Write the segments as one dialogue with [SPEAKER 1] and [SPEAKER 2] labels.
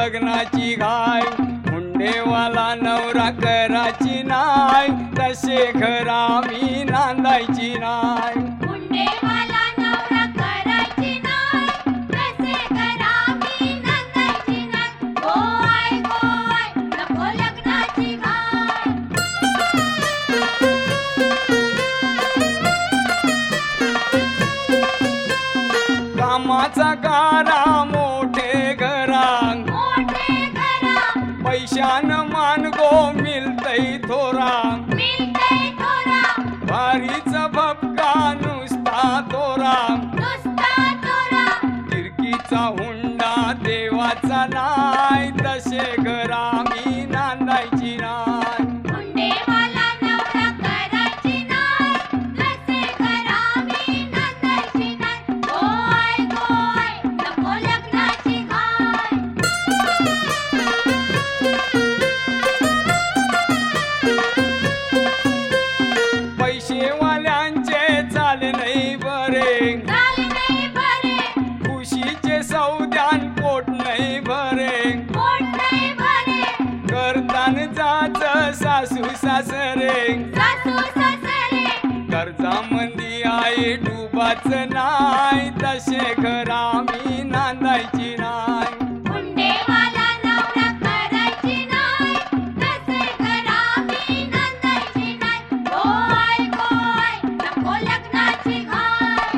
[SPEAKER 1] लग्नाची घाय मुंडेवाला नवरा करायची नाय तसे घरा मी नांदायची नाय
[SPEAKER 2] मुंडेवाला नवरा करायची नाय तसे घरा मी नांदायची नाय गोय गोय नको लग्नाची घाय
[SPEAKER 1] कामाचा गारा मोठे घरा पैशानं मान गो मिलतई थोरा भारीचा भपका नुसता तोरा तिरकीचा हुंडा देवाचा नाय तसे घरा मी नांदायची नाय
[SPEAKER 2] मुंडेवाला नवरा करायची नाय तसे घरा मी नांदायची नाय गोय गोय नको लग्नाची घाय
[SPEAKER 1] पैसेवाल्यांचे चाले नाही बरे
[SPEAKER 2] चाल नाही बरे
[SPEAKER 1] खुशीचे सौद्यान पोट नाही भरे
[SPEAKER 2] पोट नाही भरे
[SPEAKER 1] करतान जाच सासू सासरे
[SPEAKER 2] सासू सासरे
[SPEAKER 1] कर्जामंदी आहे डुबाच नाय तसे घरा मी नांदायची नाय
[SPEAKER 2] मुंडेवाला नवरा करायची नाय तसे घरा मी नांदायची नाय गोय गोय नको लग्नाची घाय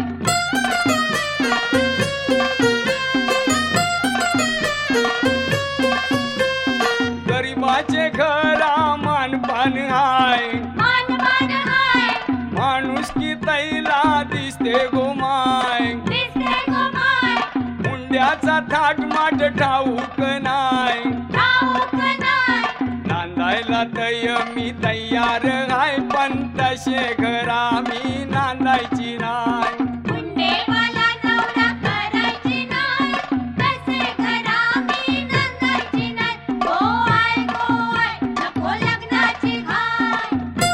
[SPEAKER 1] गरीबाचे घरा मानपान हाय
[SPEAKER 2] मानपान हाय
[SPEAKER 1] माणूस की तैला दिसते गोमाय
[SPEAKER 2] दिसते गोमाय
[SPEAKER 1] मुंड्याचा थाट माट ठाऊक नाय
[SPEAKER 2] ठाऊक नाय
[SPEAKER 1] नांदायला तय मी तयार हाय पण तसे घरा मी नांदायची नाय
[SPEAKER 2] मुंडेवाला नवरा करायची नाय तसे घरा मी नांदायची नाय गोय गोय नको लग्नाची घाय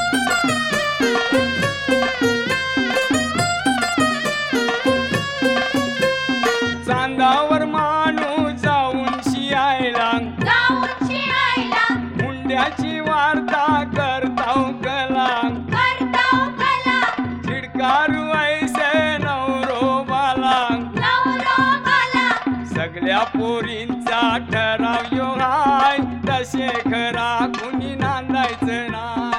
[SPEAKER 1] चांदावर माणूस जाऊन शियायला
[SPEAKER 2] जाऊन शिरायला
[SPEAKER 1] मुंड्याची वार्ता करताव कला
[SPEAKER 2] करताव कला
[SPEAKER 1] चिडकारू ऐसे नवरोबाला
[SPEAKER 2] नवरोबाला
[SPEAKER 1] सगळ्या पोरींचा ठराव यो हाय तसे घरा कुणी नांदायचं नाय